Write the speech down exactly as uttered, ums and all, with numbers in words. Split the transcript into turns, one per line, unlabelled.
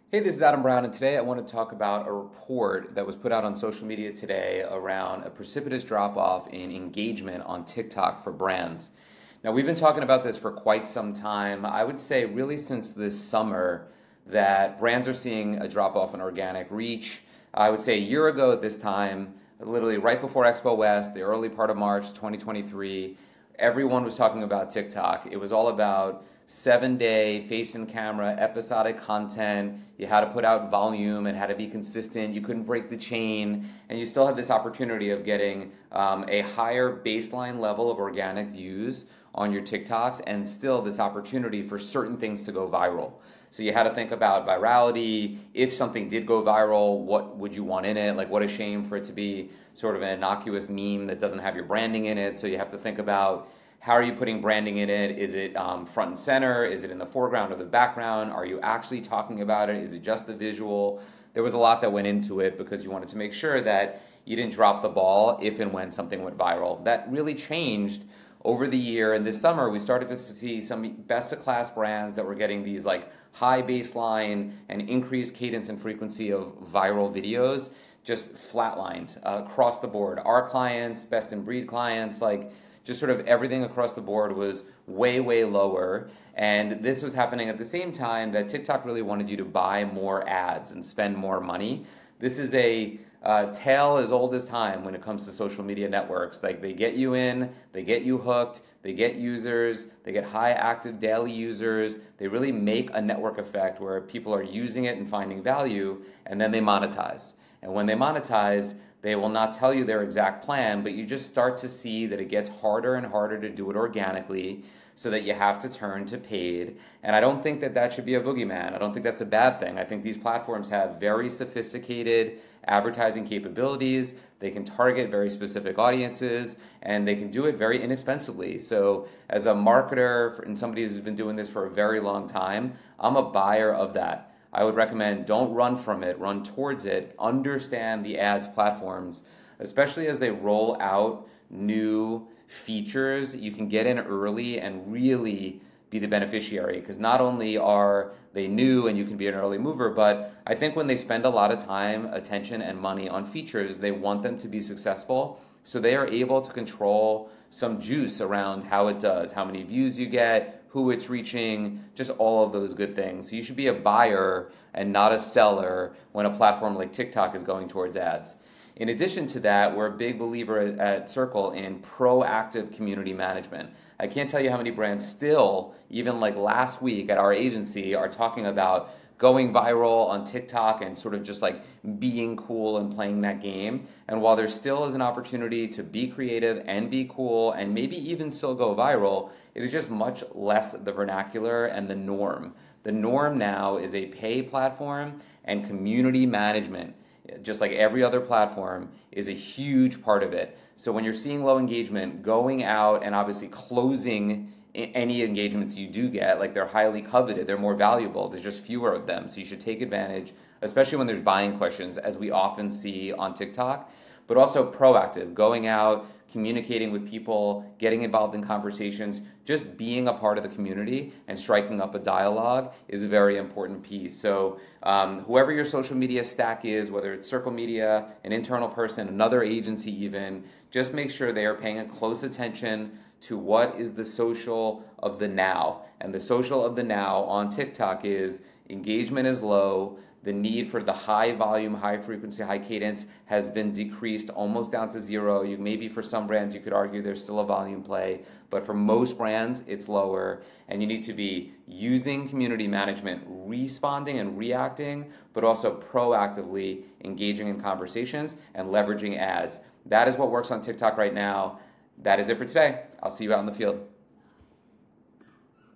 Hey, this is Adam Brown, and today I want to talk about a report that was put out on social media today around a precipitous drop off in engagement on TikTok for brands. Now, we've been talking about this for quite some time. I would say, really, since this summer, that brands are seeing a drop off in organic reach. I would say a year ago at this time, literally right before Expo West, the early part of March twenty twenty-three, everyone was talking about TikTok. It was all about seven day face and camera episodic content. You had to put out volume, it had to be consistent, you couldn't break the chain, and you still had this opportunity of getting um, a higher baseline level of organic views on your TikToks, and still this opportunity for certain things to go viral. So you had to think about virality. If something did go viral, what would you want in it? Like, what a shame for it to be sort of an innocuous meme that doesn't have your branding in it. So you have to think about, how are you putting branding in it? Is it um, front and center? Is it in the foreground or the background? Are you actually talking about it? Is it just the visual? There was a lot that went into it because you wanted to make sure that you didn't drop the ball if and when something went viral. That really changed over the year, and this summer we started to see some best-of-class brands that were getting these like high baseline and increased cadence and frequency of viral videos just flatlined uh, across the board. Our clients, best in breed clients, like just sort of everything across the board was way, way lower. And this was happening at the same time that TikTok really wanted you to buy more ads and spend more money. This is a uh, tale as old as time when it comes to social media networks. Like, they get you in, they get you hooked, they get users, they get high active daily users. They really make a network effect where people are using it and finding value, and then they monetize. And when they monetize, they will not tell you their exact plan, but you just start to see that it gets harder and harder to do it organically, so that you have to turn to paid. And I don't think that that should be a boogeyman. I don't think that's a bad thing. I think these platforms have very sophisticated advertising capabilities. They can target very specific audiences, and they can do it very inexpensively. So as a marketer and somebody who's been doing this for a very long time, I'm a buyer of that. I would recommend, don't run from it, run towards it, understand the ads platforms, especially as they roll out new features. You can get in early and really be the beneficiary, because not only are they new and you can be an early mover, but I think when they spend a lot of time, attention, and money on features, they want them to be successful. So they are able to control some juice around how it does, how many views you get, who it's reaching, just all of those good things. So you should be a buyer and not a seller when a platform like TikTok is going towards ads. In addition to that, we're a big believer at, at Circle in proactive community management. I can't tell you how many brands still, even like last week at our agency, are talking about going viral on TikTok and sort of just like being cool and playing that game. And while there still is an opportunity to be creative and be cool and maybe even still go viral, it is just much less the vernacular and the norm. The norm now is a pay platform, and community management, just like every other platform, is a huge part of it. So when you're seeing low engagement, going out and obviously closing any engagements you do get, like, they're highly coveted, they're more valuable, there's just fewer of them, so you should take advantage, especially when there's buying questions, as we often see on TikTok. But also proactive, going out, communicating with people, getting involved in conversations, just being a part of the community and striking up a dialogue is a very important piece. So um, whoever your social media stack is, whether it's Circle Media, an internal person, another agency even, just make sure they are paying a close attention to what is the social of the now. And the social of the now on TikTok is engagement is low. The need for the high volume, high frequency, high cadence has been decreased almost down to zero. You maybe for some brands you could argue there's still a volume play, but for most brands it's lower. And you need to be using community management, responding and reacting, but also proactively engaging in conversations and leveraging ads. That is what works on TikTok right now. That is it for today. I'll see you out in the field.